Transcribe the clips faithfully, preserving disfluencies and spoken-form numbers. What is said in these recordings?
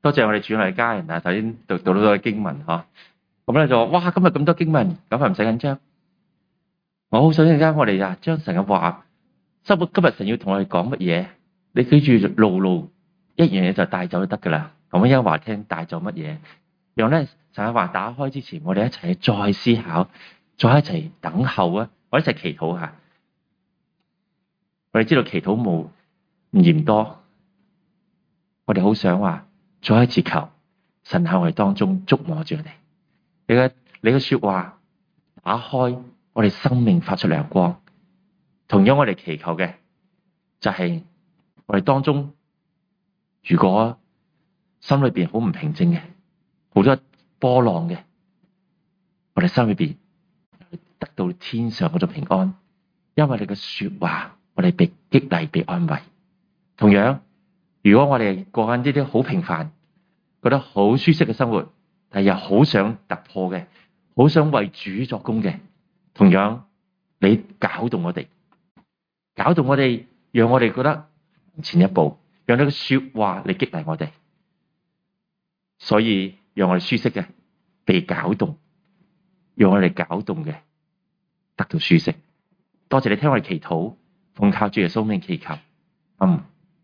多謝我哋主內家人啊，頭先讀讀到咗經文嗬，咁咧就話哇，今日咁多經文，咁係唔使緊張。我好想陣間我哋啊，將神嘅話，生活今日神要同我哋講乜嘢，你記住路路一樣嘢就帶走就得噶啦。咁一話聽帶走乜嘢，讓咧神嘅話打開之前，我哋一齊再思考，再一齊等候啊，我一齊祈禱下。我哋知道祈禱冇唔嫌多，我哋好想話再一次求神喺我哋當中觸摸住我哋。你嘅你嘅說話打開我哋生命，發出亮光。同樣我哋祈求嘅就係我哋當中，如果心裏邊好唔平靜嘅，好多波浪嘅，我哋心裏邊得到天上嗰種平安，因為你嘅說話，我哋被激勵、被安慰。同樣，如果我哋過緊呢啲好平凡、覺得好舒適嘅生活，但係又好想突破嘅，好想為主作工嘅，同樣你搞動我哋，搞動我哋，讓我哋覺得前一步，讓你嘅說話嚟激勵我哋。所以讓我哋舒適嘅被搞動，讓我哋搞動嘅得到舒適。多謝你聽我哋祈禱，奉靠主耶穌名祈求。嗯，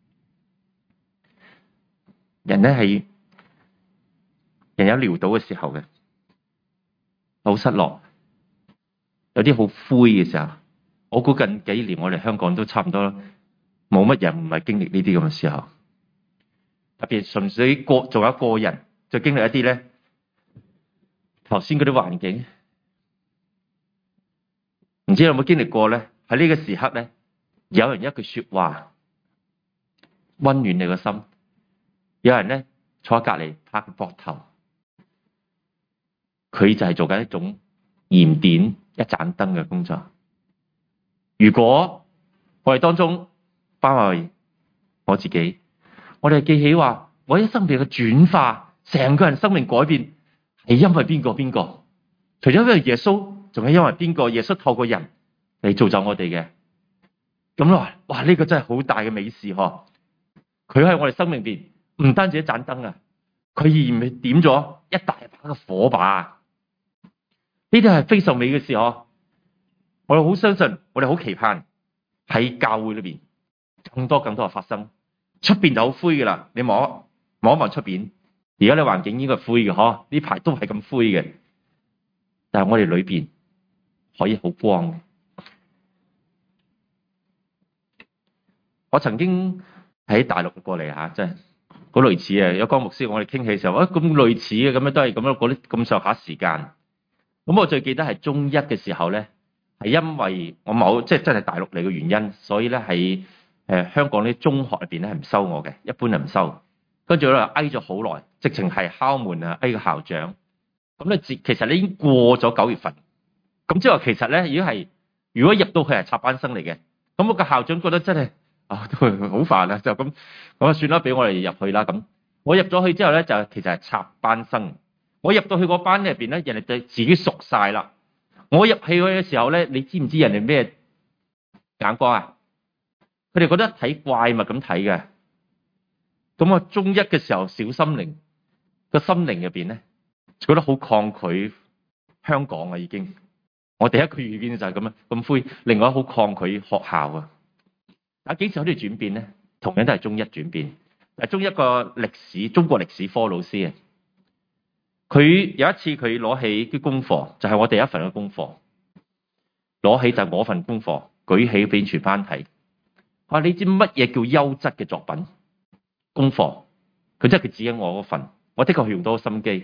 人咧係人有潦倒嘅時候嘅，好失落，有啲好灰嘅時候。我估近幾年我哋香港都差唔多冇乜人唔係經歷呢啲咁嘅時候。特別純粹個做一個人就經歷一啲咧，頭先嗰啲環境，唔知有冇經歷過咧？喺呢個時刻咧，有人一句說話溫暖你個心，有人咧坐喺隔籬拍個膊頭，佢就係做緊一種燃點一盞燈嘅工作。如果我哋當中包括我自己，我哋記起話，我一生命嘅轉化，成個人生命改變，係因為邊個邊個？除咗因為耶穌，仲係因為邊個？耶穌透過人嚟造就我哋嘅。咁話，哇！呢、這個真係好大嘅美事嗬！佢喺我哋生命邊，唔單止一盞燈啊，佢而唔係點咗一大把嘅火把。呢啲係非常美嘅事嗬！我哋好相信，我哋好期盼喺教會裏邊更多更多嘅發生。出邊就好灰嘅啦，你望望一望出邊，而家你環境應該灰嘅嗬，呢排都係咁灰嘅。但係我哋裏邊可以好光嘅。我曾經喺大陸過嚟吓，即係好類似啊。有江牧師，我哋傾起嘅時候，啊咁類似嘅，咁樣都係咁樣嗰啲咁上下時間。咁我最記得係中一嘅時候咧，係因為我冇即係真係大陸嚟嘅原因，所以咧喺誒香港啲中學入邊咧係唔收我嘅，一般係唔收。跟住咧挨咗好耐，直情係敲門啊，挨個校長。咁咧其實你已經過咗九月份，咁即係話其實咧已經係如果入到去係插班生嚟嘅，咁我個校長覺得真係啊都係好煩啊，就咁咁啊算啦，俾我哋入去啦。咁我入咗去之後咧，就其實係插班生。我入到去嗰班入邊咧，人哋對自己熟晒啦。我入去嘅時候咧，你知唔知人哋咩眼光啊？佢哋覺得睇怪物咁睇嘅。咁啊，中一嘅時候，小心靈個心靈入邊咧，覺得好抗拒香港啊，已經。我第一個遇見就係咁樣咁灰，另外好抗拒學校啊。但幾時可以轉變咧？同樣都係中一轉變。誒，中一個歷史中國歷史科老師啊，佢有一次佢攞起啲功課，就係我第一份嘅功課，攞起就係我份功課，舉起俾全班睇。我話你知乜嘢叫優質嘅作品？功課，佢即係佢指緊我嗰份，我的確用多心機。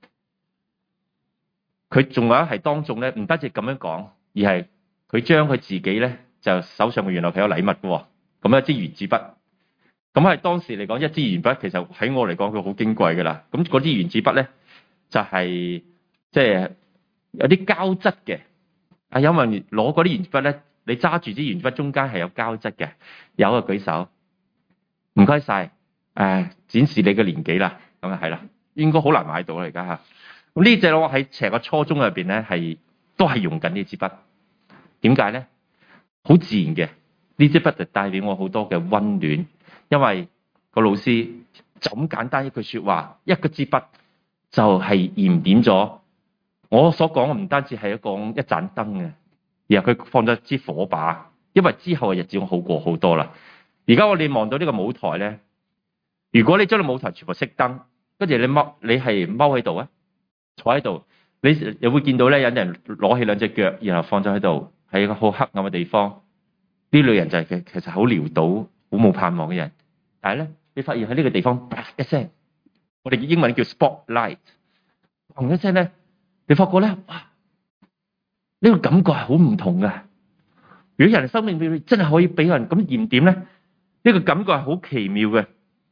佢仲有係當眾咧，唔單止咁樣講，而係佢將佢自己咧就手上嘅原來佢有禮物嘅，咁一支原子筆。咁係當時嚟講，一支原筆其實喺我嚟講佢好矜貴噶啦。咁嗰支原子筆咧就係即係有啲膠質嘅。啊，因為攞嗰啲原子筆咧，你揸住支原子筆中間係有膠質嘅。有啊，舉手，唔該晒。誒、呃，展示你嘅年紀啦，咁啊係啦，應該好難買到啦而家吓。咁呢隻我喺成個初中入邊咧係都係用緊呢支筆。點解咧？好自然嘅，呢支筆就帶俾我好多嘅溫暖。因為個老師就咁簡單一句說話，一個支筆就係燃點咗我所講嘅，唔單止係一個一盞燈嘅，而係佢放咗支火把。因為之後嘅日子我好過好多啦。而家我哋望到呢個舞台咧，如果你將個舞台全部熄燈，跟住你踎，你係踎喺度啊，坐喺度，你又會見到咧，有人攞起兩隻腳，然後放咗喺度，喺一個好黑暗嘅地方。呢類人就係其實好潦倒、好冇盼望嘅人。但係咧，你發現喺呢個地方，啪一聲，我哋英文叫 spotlight， 砰一聲咧，你發覺咧，哇！呢個感覺係好唔同嘅。如果人生命裏真係可以俾人咁燃點咧，呢個感覺係好奇妙嘅。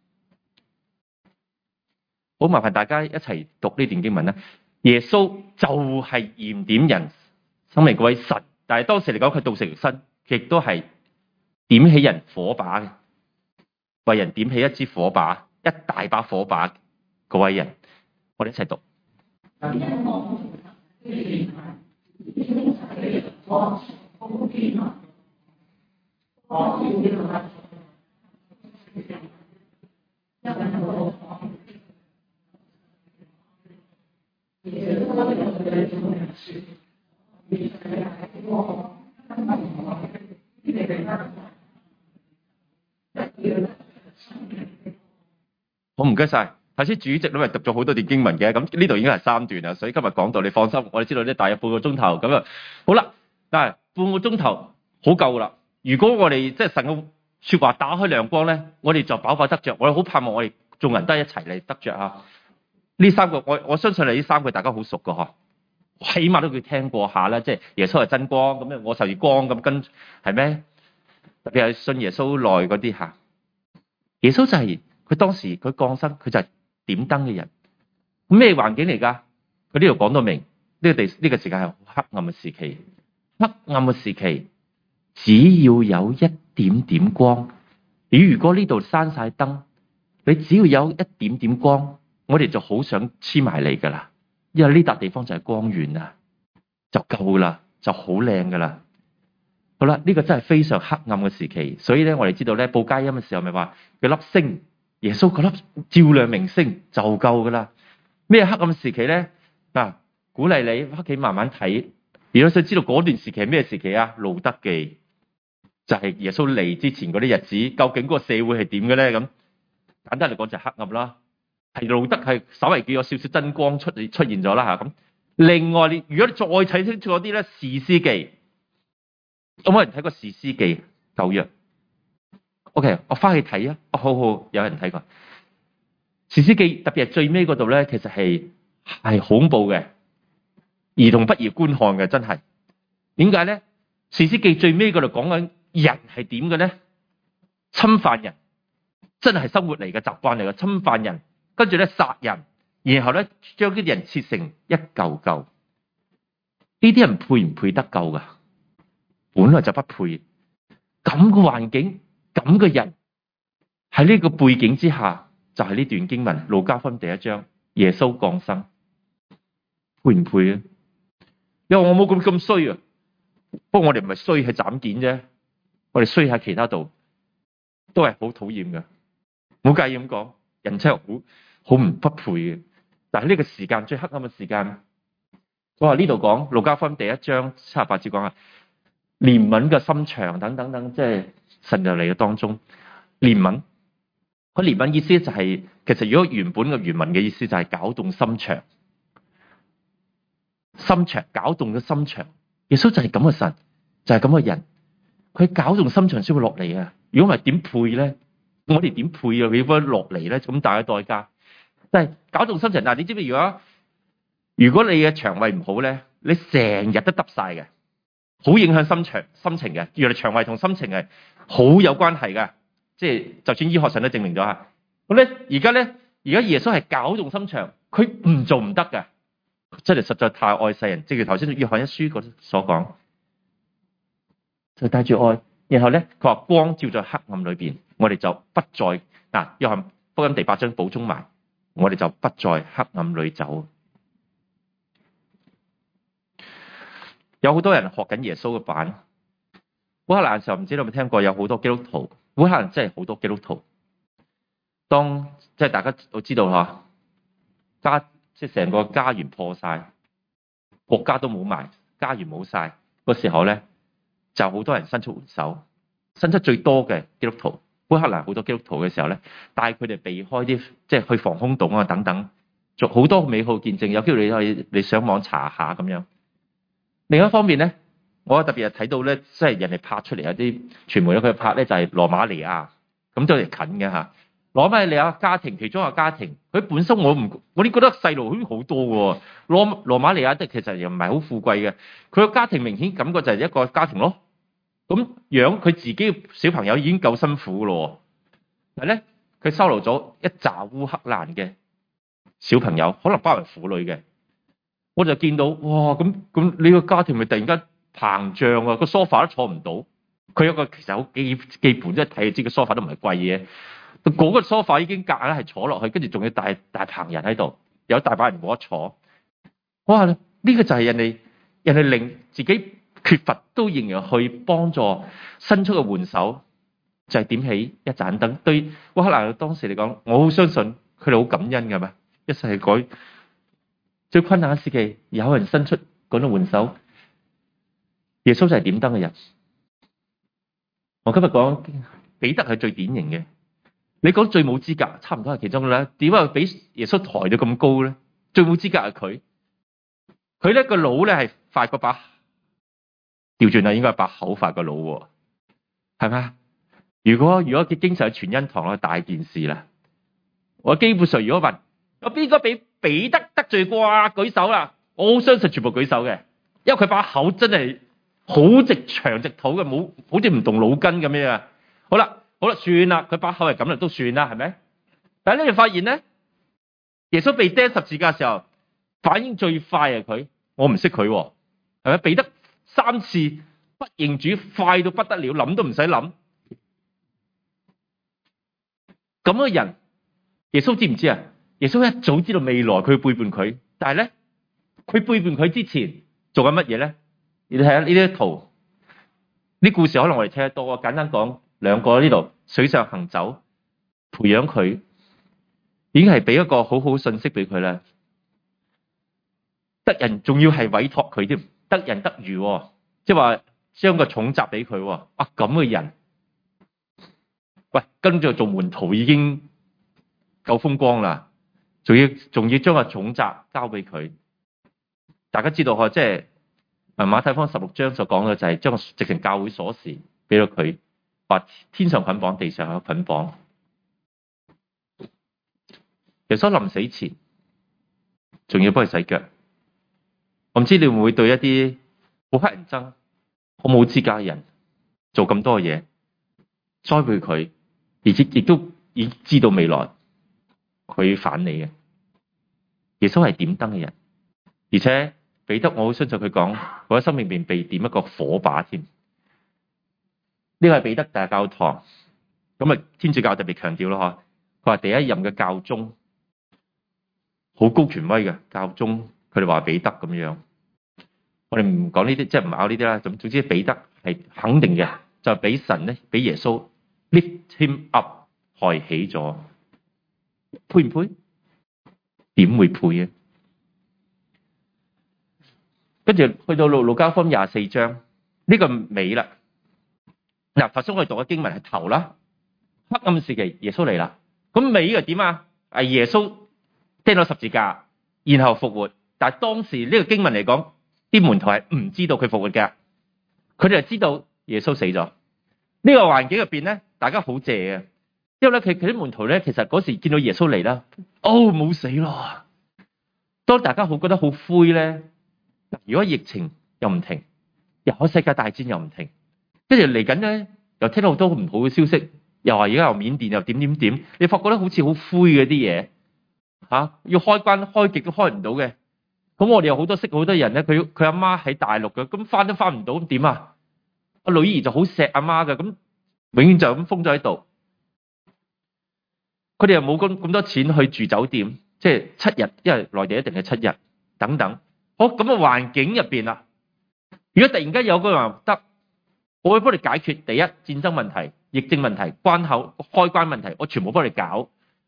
好麻煩大家一齊讀呢段經文啦。耶穌就係燃點人生命嗰位神，但係當時嚟講佢道成肉身，亦都係點起人火把嘅，為人點起一支火把，一大把火把嗰位人。我哋一齊讀。好，唔該晒。頭先主席都係讀咗好多段經文嘅，咁呢度已經係三段啦，所以今日講到你放心，我哋知道呢大約半個鐘頭咁啊。好啦，但係半個鐘頭好夠啦。如果我哋即係神嘅說話打開亮光咧，我哋就飽飽得着。我哋好盼望我哋眾人都一齊嚟得着啊！呢三個我我相信你呢三個大家好熟噶嗬，起碼都佢聽過下啦。即係耶穌係真光，咁樣我就係光咁跟係咩？特別係信耶穌耐嗰啲吓，耶穌就係佢當時佢降生，佢就係點燈嘅人。咩環境嚟噶？佢呢度講到明，呢個地呢個時間係黑暗嘅時期，黑暗嘅時期只要有一點點光。你如果呢度閂晒燈，你只要有一點點光，我哋就好想黐埋嚟噶啦，因為呢笪地方就係光源啊，就夠啦，就好靚噶啦。好啦，呢個真係非常黑暗嘅時期，所以咧我哋知道咧報佳音嘅時候咪話佢粒星，耶穌嗰粒照亮明星就夠噶啦。咩黑暗時期咧？嗱，鼓勵你翻屋企慢慢睇。如果想知道嗰段時期係咩時期啊？路德記就係耶穌嚟之前嗰啲日子，究竟嗰個社會係點嘅咧？咁簡單嚟講就係黑暗啦。係路德係稍微叫有少少真光出出現咗啦吓。咁另外你如果你再睇清楚啲咧，士師記。有冇人睇過士師記舊約 ？OK， 我翻去睇啊！哦，好好，有人睇過士師記，特別係最尾嗰度咧，其實係係恐怖嘅，兒童不宜觀看嘅，真係。點解咧？士師記最尾嗰度講緊人係點嘅咧？侵犯人，真係生活嚟嘅習慣嚟嘅，侵犯人，跟住咧殺人，然後咧將啲人切成一嚿嚿。呢啲人配唔配得救噶？本來就不配，咁嘅環境，咁嘅人，喺呢個背景之下，就係、是、呢段經文路加福音第一章，耶穌降生，配唔配啊？因為我冇咁咁衰啊，不過我哋唔係衰係斬件啫，我哋衰喺其他度，都係好討厭嘅，唔好介意咁講，人真係好好唔不配嘅。但係呢個時間最黑暗嘅時間，我話呢度講路加福音第一章七十八節講啊。憐憫嘅心腸等等等，即係神就嚟嘅當中憐憫。佢憐憫意思就係、是，其實如果原本嘅原文嘅意思就係攪動心腸，心腸攪動嘅心腸。耶穌就係咁嘅神，就係咁嘅人。佢攪動心腸先會落嚟啊！如果唔係點配咧？我哋點配啊？佢會落嚟咧？咁大嘅代價，但係攪動心腸。嗱，你知唔知如果如果你嘅腸胃唔好咧，你成日都得晒嘅。好影響心腸心情嘅，原來腸胃同心情係好有關係嘅，即係就算醫學上都證明咗吓。咁咧，而家咧，而家耶穌係攪動心腸，佢唔做唔得嘅，真係實在太愛世人。正如頭先約翰一書嗰所講，就帶住愛，然後咧佢話光照在黑暗裏邊，我哋就不再嗱。約翰福音第八章補充埋，我哋就不在黑暗裏走。有好多人學緊耶穌嘅版，烏克蘭嘅時候唔知道有冇聽過，有好多基督徒，烏克蘭真係好多基督徒， 當即係大家都知道嚇，家即係成個家園破晒，國家都冇埋，家園冇晒個時候咧，就好多人伸出援手，伸出最多嘅基督徒，烏克蘭好多基督徒嘅時候咧，帶佢哋避開啲即係去防空洞啊等等，做好多美好見證，有機會你可以你上網查下咁樣。另一方面咧，我特別係睇到咧，即係人哋拍出嚟有啲傳媒咧，佢拍咧就係羅馬尼亞，咁都係近嘅嚇。羅馬尼亞家庭其中一個家庭，佢本身我唔我哋覺得細路好似好多喎。羅羅馬尼亞即係其實又唔係好富貴嘅，佢個家庭明顯感覺就係一個家庭咯。咁養佢自己小朋友已經夠辛苦咯，但係咧佢收留咗一紮烏克蘭嘅小朋友，可能包括婦女嘅。我就見到哇，咁咁你個家庭咪突然間膨脹啊，個梳化都坐唔到。佢有個其實好基基本，即係睇就知個梳化都唔係貴嘢。嗰個梳化已經夾硬係坐落去，跟住仲要大大棚人喺度，有大把人冇得坐。我話呢個就係人哋人哋令自己缺乏都仍然去幫助伸出嘅援手，就係、是、點起一盞燈。對烏克蘭當時嚟講，我好相信佢哋好感恩㗎嘛。一世改最困難嘅時期，有人伸出嗰種援手。耶穌就係點燈嘅人。我今日講彼得係最典型嘅。你講最冇資格，差唔多係其中嘅啦。點解俾耶穌抬到咁高咧？最冇資格係佢。佢咧個腦咧係快過把調轉啦，應該係把口快過腦喎，係咪？如果如果佢經常去傳恩堂咧，大件事啦。我基本上如果問有邊個俾彼得得罪過啊？舉手啦！我好相信全部舉手嘅，因為佢把口真係好直長直肚嘅，冇好似唔動腦筋咁樣啊。好啦。好啦，算啦，佢把口係咁啦，都算啦，係咪？但係咧，你發現咧，耶穌被釘十字架嘅時候，反應最快係佢，我唔識佢，係咪？彼得三次不認主，快到不得了，諗都唔使諗。咁嘅人，耶穌知唔知啊？耶穌一早知道未來佢會背叛佢，但係咧，佢背叛佢之前做緊乜嘢咧？你睇下呢啲圖，呢故事可能我哋聽得多啊。簡單講。兩個呢度水上行走，培養佢，已經係俾一個好好信息俾佢啦。得人仲要係委託佢添，得人得魚、哦，即係話將個重責俾佢。啊咁嘅人，喂，跟住做門徒已經夠風光啦，仲要仲要將個重責交俾佢。大家知道嗬，即係馬太福音十六章所講嘅就係將個直情教會鎖匙俾咗佢。話天上捆綁，地上有捆綁。耶穌臨死前，仲要幫佢洗腳。我唔知你會唔會對一啲好乞人憎、好冇資格嘅人做咁多嘢，栽培佢，而且亦都已知道未來佢反你嘅。耶穌係點燈嘅人，而且彼得，我好相信佢講，佢喺生命邊被點一個火把添。呢個係彼得大教堂，咁啊天主教特別強調咯，嗬。佢話第一任嘅教宗好高權威嘅教宗，佢哋話彼得咁樣。我哋唔講呢啲，即係唔拗呢啲啦。咁總之彼得係肯定嘅，就係俾神咧，俾耶穌 lift him up 抬起咗，配唔配？點會配啊？跟住去到路路加福音廿四章，呢個尾啦。嗱，頭先我哋讀嘅經文係頭啦，黑暗時期耶穌嚟啦，咁尾又點啊？係耶穌釘咗十字架，然後復活。但係當時呢個經文嚟講，啲門徒係唔知道佢復活嘅，佢哋係知道耶穌死咗。呢個環境入邊咧，大家好謝嘅，因為咧佢佢啲門徒咧，其實嗰時見到耶穌嚟啦，哦冇死咯。當大家好覺得好灰咧，如果疫情又唔停，又有世界大戰又唔停。跟住嚟緊咧，又聽到好多唔好嘅消息，又話而家又緬甸又點點點，你發覺得好似好灰嗰啲嘢嚇，要開關開極都開唔到嘅。咁我哋有好多識好多人咧，佢佢阿媽喺大陸嘅，咁翻都翻唔到，咁點啊？阿女兒就好錫阿媽嘅，咁永遠就咁封咗喺度。佢哋又冇咁咁多錢去住酒店，即係七日，因為內地一定係七日等等。好咁嘅環境入邊啦，如果突然間有個人話得。我會幫你解決第一戰爭問題、疫症問題、關口開關問題，我全部幫你搞。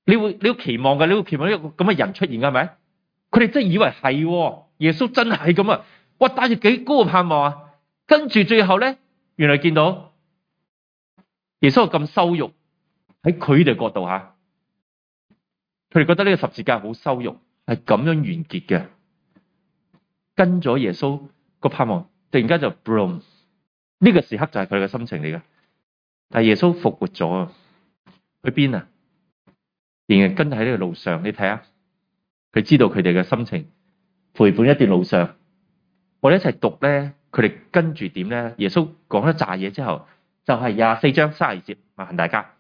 你會你要期望嘅，你會期望一個咁嘅人出現嘅係咪？佢哋真係以為係耶穌真係咁啊！哇，帶住幾高嘅盼望啊！跟住最後咧，原來見到耶穌咁羞辱喺佢哋角度吓，佢哋覺得呢個十字架好羞辱，係咁樣完結嘅。跟咗耶穌個盼望，突然間就 boom， 呢個時刻就係佢哋嘅心情嚟嘅。但係耶穌復活咗，去邊啊？仍然跟喺呢個路上，你睇下，佢知道佢哋嘅心情，陪伴一段路上，我哋一齊讀咧，佢哋跟住點咧？耶穌講一紮嘢之後，就係廿四章三十二節，麻煩大家。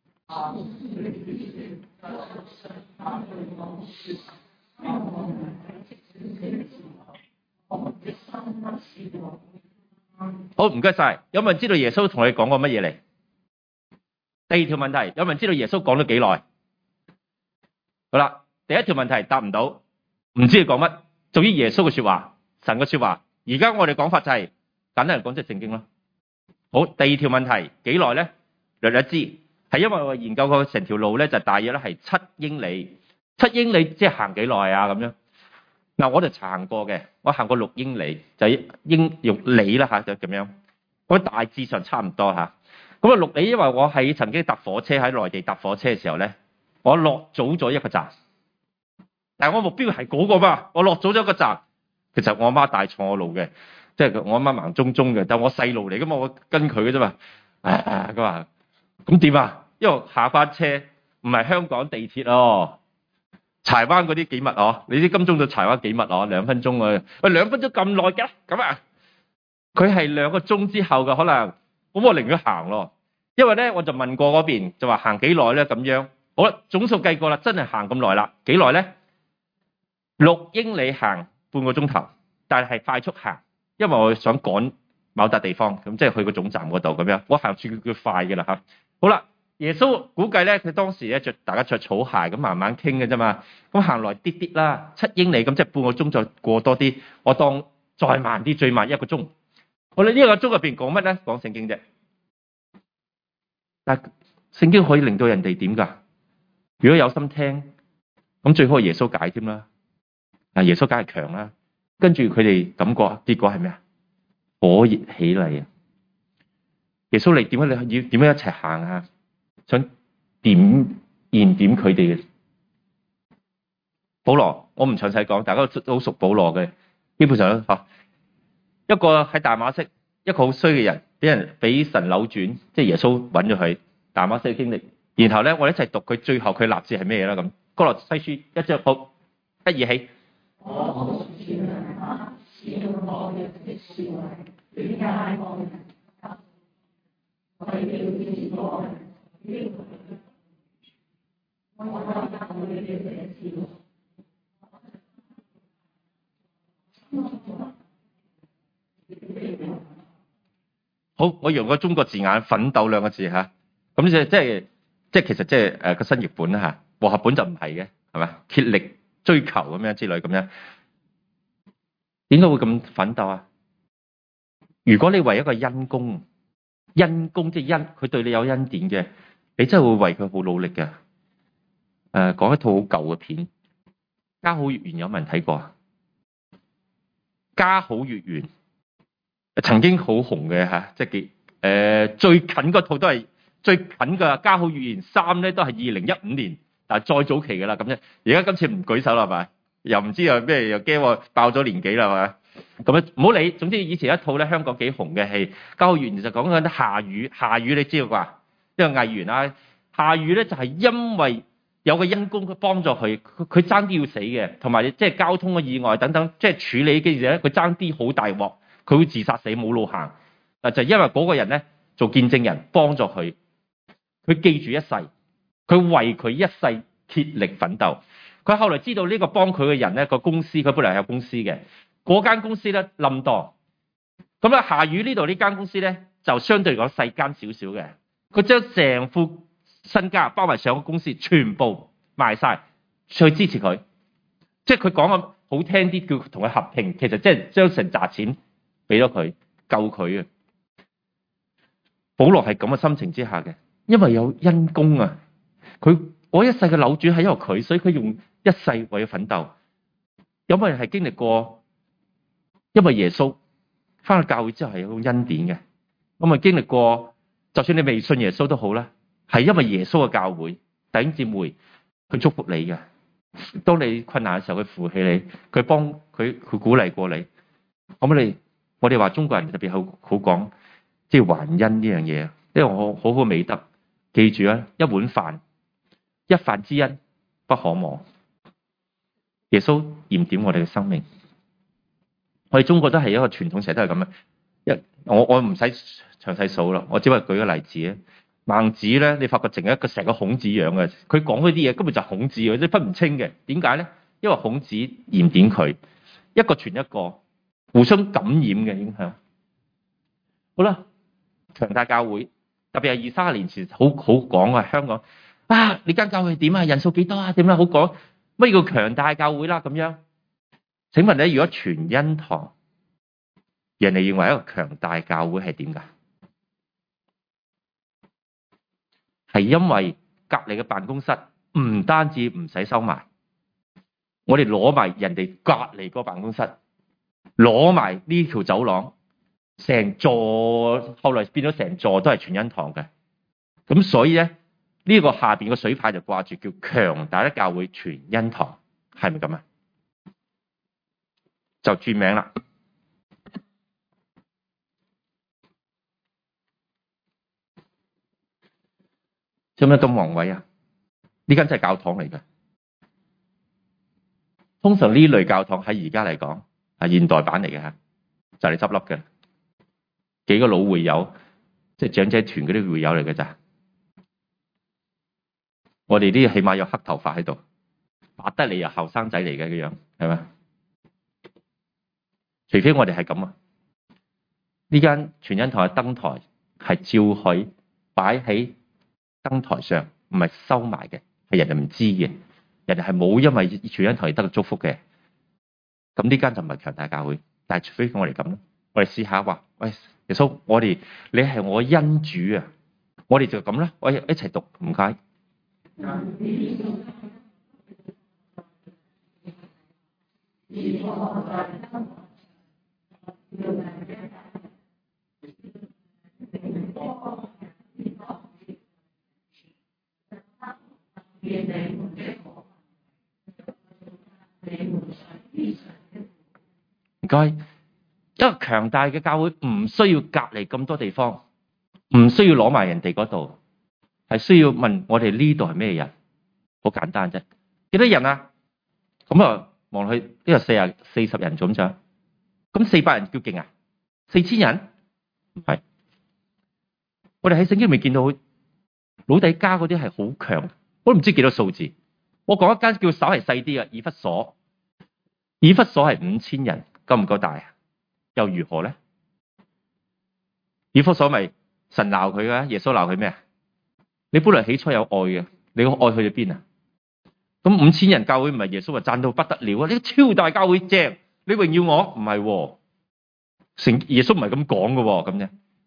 好，唔該晒。有冇人知道耶穌同你講過乜嘢嚟？第二條問題，有冇人知道耶穌講咗幾耐？好啦，第一條問題答唔到，唔知佢講乜。總之耶穌嘅說話，神嘅說話。而家我哋講法就係、是、簡單嚟講，即係聖經咯。好，第二條問題，幾耐咧？略略知，係因為我研究過成條路咧，就大約咧係七英里。七英里即係行幾耐啊？咁樣嗱，我就行過嘅，我行過六英里，就英用里啦吓，就咁樣。咁大致上差唔多吓。咁啊六里，因為我喺曾經搭火車喺內地搭火車嘅時候咧。我落早咗一個站，但係我目標係嗰個嘛。我落早咗一個站，其實我阿媽帶錯路嘅，即係我阿媽盲中中嘅，但係我細路嚟噶嘛，我跟佢嘅啫嘛。佢話咁點啊？因為下班車唔係香港地鐵哦，柴灣嗰啲幾密哦，你知金鐘到柴灣幾密哦，兩分鐘啊，喂兩分鐘咁耐嘅，咁啊，佢係兩個鐘之後嘅可能，咁我寧願行咯，因為咧我就問過嗰邊，就話行幾耐咧咁樣。好啦，總數計過啦，真係行咁耐啦，幾耐咧？六英里行半個鐘頭，但係係快速行，因為我想趕某笪地方，咁即係去個總站嗰度咁樣，我行住叫快嘅啦吓。好啦，耶穌估計咧，佢當時咧着大家着草鞋咁慢慢傾嘅啫嘛，咁行來啲啲啦，七英里咁即係半個鐘再過多啲，我當再慢啲，最慢一個鐘。我哋呢個鐘入邊講乜咧？講聖經啫，但係聖經可以令到人哋點噶？如果有心聽，咁最好係耶穌解添啦。啊，耶穌梗係強啦。跟住佢哋感覺，結果係咩啊？火熱起嚟啊！耶穌你點解你要點樣一齊行啊？想點燃點佢哋嘅。保羅，我唔詳細講，大家都好熟保羅嘅。基本上吓，一個喺大馬色，一個好衰嘅人，俾人俾神扭轉，即係耶穌揾咗佢大馬色嘅經歷。然後咧，我哋一齊讀佢最後佢立志係咩嘢啦？咁歌羅西書一章好一二起。好，我用個中國字眼奮鬥兩個字吓，咁就即係。即係其實即係誒個新譯本啦嚇，和合本就唔係嘅，係咪？竭力追求咁樣之類咁樣，點解會咁奮鬥啊？如果你為一個恩公，恩公即係恩，佢對你有恩典嘅，你真係會為佢好努力嘅。誒、呃，講一套好舊嘅片，《家好月圓》有冇人睇過啊？《家好月圓》曾經好紅嘅嚇，即係幾誒最近嗰套都係。最近嘅《家好月圓三》咧都係二零一五年，但係再早期嘅啦咁啫。而家今次唔舉手啦，係咪？又唔知又咩，又驚我爆咗年紀啦，係咪？咁啊唔好理。總之以前一套咧香港幾紅嘅戲《家好月圓》就講緊啲夏雨，夏雨你知道啩？一個藝員啊，夏雨咧就係因為有個恩公佢幫助佢，佢佢爭啲要死嘅，同埋即係交通嘅意外等等，即係處理嘅嘢咧，佢爭啲好大鑊，佢會自殺死冇路行。嗱就因為嗰個人咧做見證人幫助佢。佢記住一世，佢為佢一世竭力奮鬥。佢後來知道呢個幫佢嘅人咧，個公司佢本來係有公司嘅，嗰間公司咧冧檔。咁咧夏雨呢度呢間公司咧就相對嚟講細間少少嘅，佢將成副身家包埋上個公司，全部賣晒去支持佢。即係佢講咁好聽啲，叫同佢合併，其實即係將成紮錢俾咗佢救佢啊！保羅係咁嘅心情之下嘅。因為有恩公啊，佢我一世嘅扭轉係因為佢，所以佢用一世為咗奮鬥。有冇人係經歷過？因為耶穌翻去教會之後係有種恩典嘅。我咪經歷過，就算你未信耶穌都好啦，係因為耶穌嘅教會弟兄姊妹佢祝福你嘅。當你困難嘅時候，佢扶起你，佢幫佢佢鼓勵過你。咁你我哋話中國人特別好好講，即係還恩呢樣嘢，呢個好好好美德。記住啊，一碗飯，一飯之恩不可忘。耶穌驗點我哋嘅生命。我哋中國都係一個傳統，成日都係咁樣。一我我唔使詳細數啦，我只係舉個例子啊。孟子咧，你發覺淨係一個成個孔子樣嘅，佢講嗰啲嘢根本就係孔子嘅，即係分唔清嘅。點解咧？因為孔子驗點佢，一個傳一個，互相感染嘅影響。好啦，強大教會，特別係二三十年前好好講啊，香港啊，你間教會點啊？人數幾多啊？點樣好講？乜叫強大教會啦？咁樣，請問你如果全恩堂，人哋認為一個強大教會係點㗎？係因為隔離嘅辦公室唔單止唔使收埋，我哋攞埋人哋隔離個辦公室，攞埋呢條走廊，成座後來變咗成座都係全恩堂嘅。咁所以咧，呢個下邊個水牌就掛住叫強大的教會全恩堂，係咪咁啊？就轉名啦。有咩咁宏偉啊？呢間真係教堂嚟嘅。通常呢類教堂喺而家嚟講係現代版嚟嘅嚇，就嚟執笠嘅。幾個老會友，即係長者團嗰啲會友嚟嘅咋。我哋呢起碼有黑頭髮喺度，白得嚟又後生仔嚟嘅個樣，係咪？除非我哋係咁啊！呢間全恩堂嘅燈台係照去擺喺燈台上，唔係收埋嘅，係人哋唔知嘅，人哋係冇因為全恩堂而得到祝福嘅。咁呢間就唔係強大教會，但係除非我哋咁，我哋試下話，喂，耶穌，我哋你係我恩主啊，我哋就咁啦，我一齊讀，唔該。唔該，一個強大嘅教會唔需要隔離咁多地方，唔需要攞埋人哋嗰度，係需要問我哋呢度係咩人？好簡單啫，幾多人啊？咁啊，望落去呢個四啊四十人咁咋？咁四百人叫勁啊？四千人？唔係，我哋喺聖經裏面見到老底嘉嗰啲係好強，我都唔知幾多數字。我講一間叫稍為細啲嘅以弗所，以弗所係五千人，夠唔夠大啊？又如何咧？以弗所咪神鬧佢噶，耶穌鬧佢咩啊？你本來起初有愛嘅，你個愛去咗邊啊？咁五千人教會唔係耶穌話讚到不得了啊！呢個超大教會正，你榮耀我唔係，成耶穌唔係咁講嘅咁啫。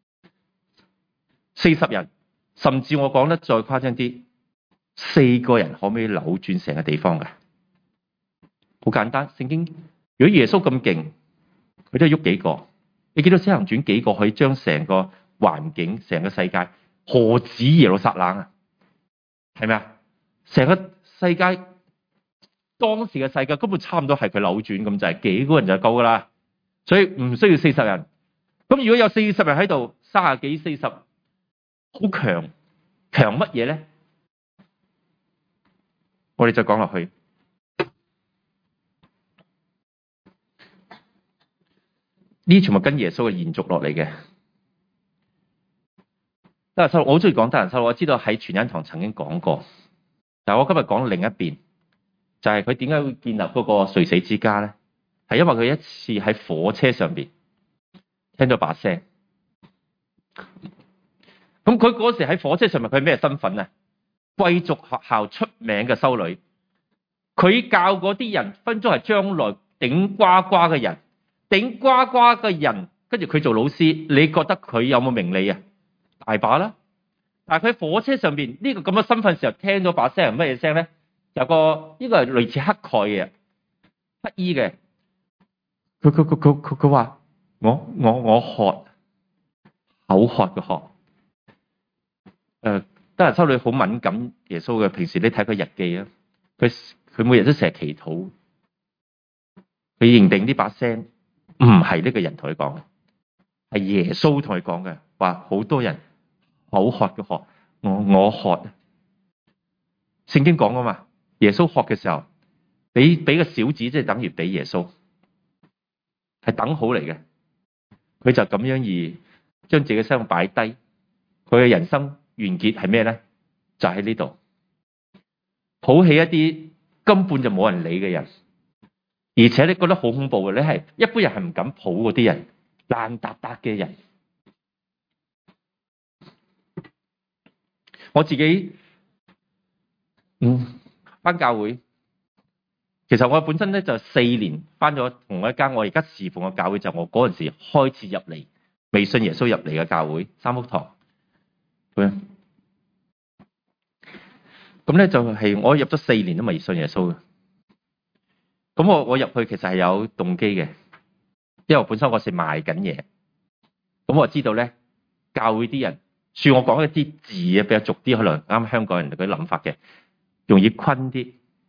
四十人，甚至我講得再誇張啲，四個人可唔可以扭轉成個地方嘅？好簡單，聖經如果耶穌咁勁，佢都係喐幾個。你見到《使行傳》幾個可以將成個環境、成個世界何止耶路撒冷啊？係咪啊？成個世界當時嘅世界根本差唔多係佢扭轉咁，就係幾個人就夠噶啦。所以唔需要四十人。咁如果有四十人喺度，三十幾、四十，好強，強乜嘢咧？我哋再講落去，呢全部跟耶穌嘅延續落嚟嘅。德蘭修女，我好中意講德蘭修女，我知道喺全恩堂曾經講過，但係我今日講另一邊，就係佢點解會建立嗰個垂死之家咧？係因為佢一次喺火車上邊聽到把聲。咁佢嗰時喺火車上面，佢係咩身份啊？貴族學校出名嘅修女，佢教嗰啲人分鐘係將來頂呱呱嘅人，頂呱呱嘅人，跟住佢做老師，你覺得佢有冇名利啊？大把啦！ 但係佢喺火車上邊呢個咁嘅身份時候，聽到把聲係乜嘢聲咧？有個呢個係類似乞丐嘅乞衣嘅，佢佢佢佢佢佢話我我我渴，口渴嘅渴。誒，德蘭修女好敏感耶穌嘅，平時你睇佢日記啊，佢佢每日都成日祈禱，佢認定呢把聲唔係呢個人同佢講嘅，係耶穌同佢講嘅，話好多人口渴嘅渴，我我渴。聖經講啊嘛，耶穌渴嘅時候，俾俾個小子即係等於俾耶穌，係等好嚟嘅。佢就咁樣而將自己嘅生擺低，佢嘅人生完結係咩咧？就喺呢度，抱起一啲根本就冇人理嘅人，而且你覺得好恐怖嘅，你係一般人係唔敢抱嗰啲人，爛達達嘅人。我自己嗯返教會，其實我本身咧就四年返咗同一間我而家侍奉嘅教會，就我嗰陣時開始入嚟未信耶穌入嚟嘅教會三福堂。咁咁咧就係我入咗四年都未信耶穌嘅。咁我我入去其實係有動機嘅，因為我本身我係賣緊嘢，咁我知道咧教會啲人，算我講一啲字啊比較俗啲，可能啱香港人嗰啲諗法嘅，容易坤啲，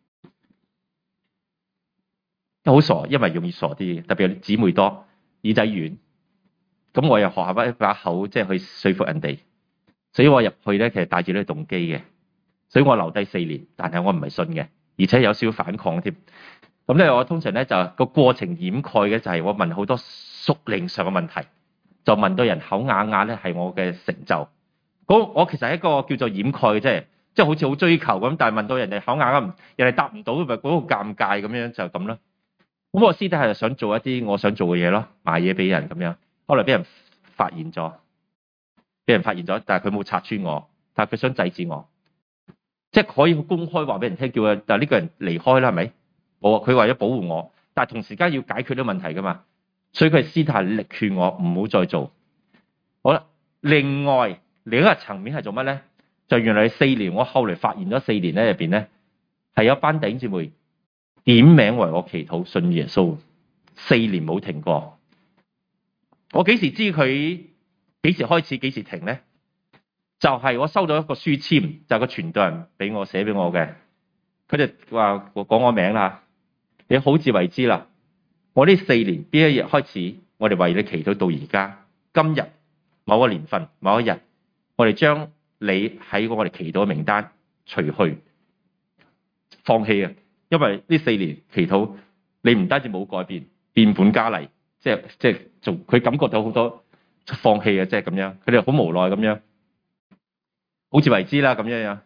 好傻，因為容易傻啲，特別有啲姊妹多，耳仔軟，咁我又學下一把口，即係去說服人哋，所以我入去咧其實帶住呢個動機嘅，所以我留低四年，但係我唔係信嘅，而且有少少反抗添。咁咧，我通常咧就個過程掩蓋嘅就係我問好多屬靈上嘅問題，就問到人口啞啞咧係我嘅成就。嗰我其實係一個叫做掩蓋嘅，即係即係好似好追求咁，但係問到人哋口啞啞，人哋答唔到，咪嗰個尷尬咁樣就咁咯。咁我私底下就想做一啲我想做嘅嘢咯，賣嘢俾人咁樣，後來俾人發現咗，俾人發現咗，但係佢冇拆穿我，但係佢想制止我，即係可以公開話俾人聽，叫佢但係呢個人離開啦，係咪？我佢為咗保護我，但係同時間要解決啲問題噶嘛，所以佢係私底下力勸我唔好再做。好啦，另外另一個層面係做乜咧？就原來四年，我後嚟發現咗四年咧入邊咧係有一班弟兄姊妹點名為我祈禱信耶穌，四年冇停過。我幾時知佢幾時開始幾時停咧？就係、是、我收到一個書籤，就係、是、個傳道人俾我寫俾我嘅，佢就話講我名啦。你好自為之啦！我呢四年邊一日開始，我哋為你祈禱到而家，今日某個年份某一日，我哋將你喺我哋祈禱嘅名單除去，放棄啊！因為呢四年祈禱，你唔單止冇改變，變本加厲，即係即係做佢感覺到好多放棄啊！即係咁樣，佢哋好無奈咁樣，好自為之啦咁樣樣。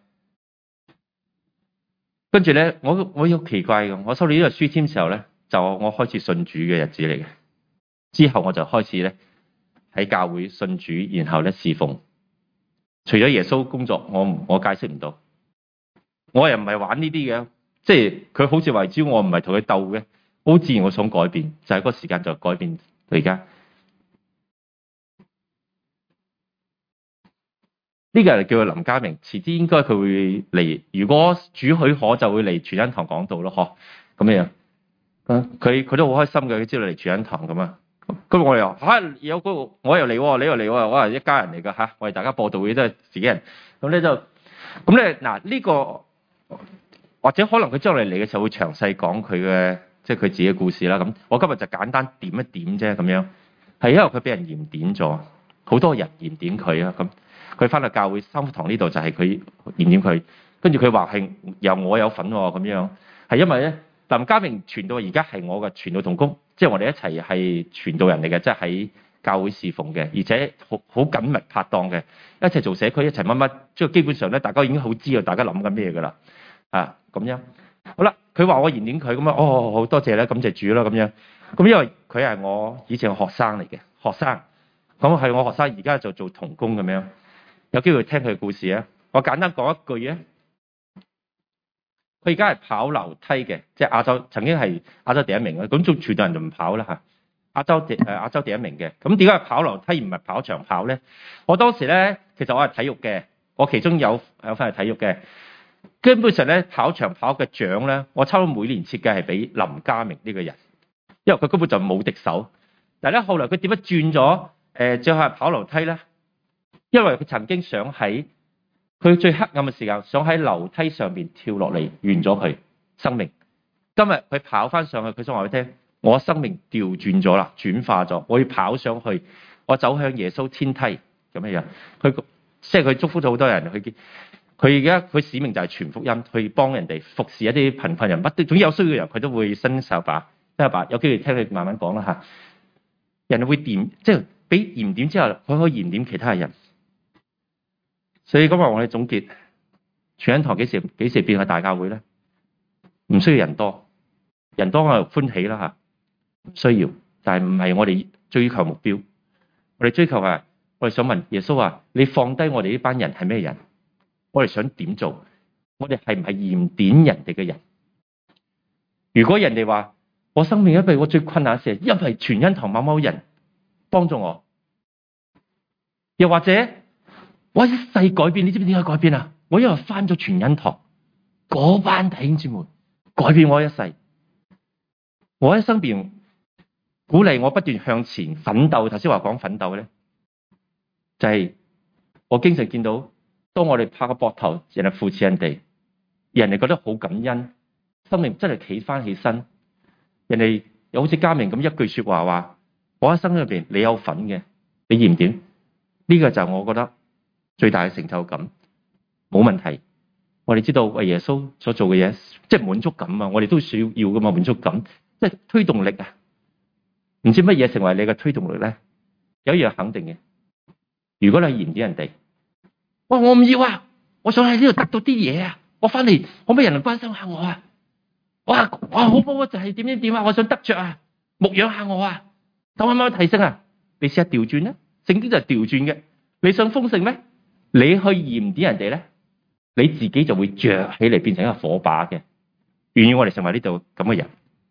跟住咧，我我好奇怪嘅，我收到呢個書籤時候咧，就我開始信主嘅日子嚟嘅。之後我就開始咧喺教會信主，然後咧侍奉。除咗耶穌工作，我我解釋唔到。我又唔係玩呢啲嘅，即係佢好似為之，我唔係同佢鬥嘅，好自然我想改變，就係嗰個時間就改變到而家。呢個人叫做林家明，遲啲應該佢會嚟。如果主許可，就會嚟全恩堂講道咯，嗬咁樣。佢佢都好開心嘅，佢知道嚟全恩堂咁啊。咁我又嚇有個，我又嚟，你又嚟，我係一家人嚟噶嚇。我哋大家播道會都係自己人。咁咧就咁咧嗱，呢個或者可能佢將來嚟嘅時候會詳細講佢嘅，即係佢自己嘅故事啦。咁我今日就簡單點一點啫，咁樣係因為佢俾人燃點咗，好多人燃點佢啊咁。佢翻到教會三福堂呢度就係佢燃點佢，跟住佢話係由我有份喎咁樣，係因為咧林家明傳道而家係我嘅傳道同工，即係我哋一齊係傳道人嚟嘅，即係喺教會侍奉嘅，而且好好緊密拍檔嘅，一齊做社區，一齊乜乜，即係基本上咧大家已經好知道大家諗緊咩㗎啦，啊咁樣。好啦，佢話我燃點佢咁樣，哦好多謝咧，感謝主啦咁樣。咁因為佢係我以前嘅學生嚟嘅，學生咁係我學生，而家就做同工咁樣。有機會聽佢嘅故事啊！我簡單講一句啊，佢而家係跑樓梯嘅，即係亞洲曾經係亞洲第一名嘅。咁做傳道人就唔跑啦嚇。亞洲第誒亞洲第一名嘅。咁點解跑樓梯唔係跑長跑咧？我當時咧其實我係體育嘅， 我其中有有翻去體育嘅，基本上咧跑長跑嘅獎咧，我差唔多每年設計係俾林家明呢個人，因為佢根本就冇敵手。但係咧後來佢點樣轉咗誒最後係跑樓梯咧？因為佢曾經想喺佢最黑暗嘅時間，想喺樓梯上面跳落嚟完咗佢生命。今日佢跑翻上去，佢想話俾你聽：我生命調轉咗啦，轉化咗，我要跑上去，我走向耶穌天梯咁樣樣。佢即係佢祝福咗好多人，佢佢而家佢使命就係傳福音，去幫人哋服侍一啲貧困人，乜都總有需要嘅人，佢都會伸手把，伸手把。有機會聽佢慢慢講啦嚇。人會點，即係俾燃點之後，佢可以燃點其他人。所以今日我哋總結，全恩堂幾時幾時變係大教會咧？唔需要人多，人多我就歡喜啦嚇，唔需要，但係唔係我哋追求目標。我哋追求係，我哋想問耶穌話：你放低我哋呢班人係咩人？我哋想點做？我哋係唔係燃點人哋嘅人？如果人哋話我生命一輩我最困難嘅事，因為全恩堂某某人幫助我，又或者我一世改變，你知唔知點解改變啊？我因為翻咗全恩堂，嗰班弟兄姊妹改變我一世，我喺身邊鼓勵我不斷向前奮鬥。頭先話講奮鬥咧，就係、是、我經常見到，當我哋拍個膊頭，人哋扶持人哋，人哋覺得好感恩，生命真係企翻起身。人哋又好似嘉明咁一句說話話：我一生入邊你有份嘅，你驗點？呢、這個就係我覺得最大嘅成就感，冇問題。我哋知道為耶穌所做嘅嘢，即係滿足感啊！我哋都需要要噶嘛，滿足感，即係推動力啊！唔知乜嘢成為你嘅推動力咧？有一樣肯定嘅，如果你驗點人哋，哇！我唔要啊！我想喺呢度得到啲嘢啊！我翻嚟可唔可以人嚟關心下我啊？哇！哇！好好啊，就係點點點啊！我想得着啊，牧養下我啊，等我慢慢提升啊！你試下調轉咧，聖經就係調轉嘅。你想豐盛咩？你去驗點人哋咧，你自己就會着起嚟，變成一個火把嘅。願意我哋成為呢度咁嘅人。